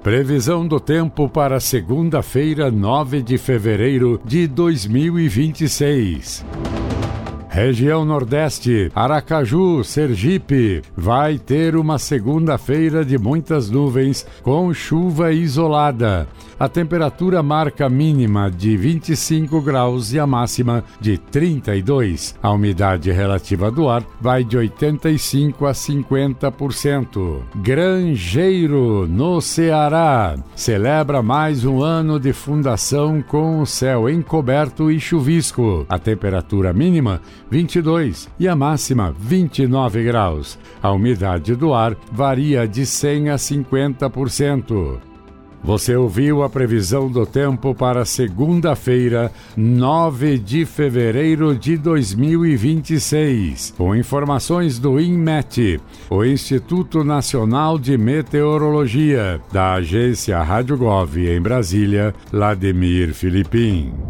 Previsão do tempo para segunda-feira, 9 de fevereiro de 2026. Região Nordeste, Aracaju, Sergipe, vai ter uma segunda-feira de muitas nuvens com chuva isolada. A temperatura marca a mínima de 25 graus e a máxima de 32. A umidade relativa do ar vai de 85% a 50%. Grangeiro, no Ceará, celebra mais um ano de fundação com o céu encoberto e chuvisco. A temperatura mínima 22 e a máxima 29 graus. A umidade do ar varia de 100% a 50%. Você ouviu a previsão do tempo para segunda-feira, 9 de fevereiro de 2026. Com informações do INMET, o Instituto Nacional de Meteorologia, da agência Rádio Gov em Brasília, Lademir Filipim.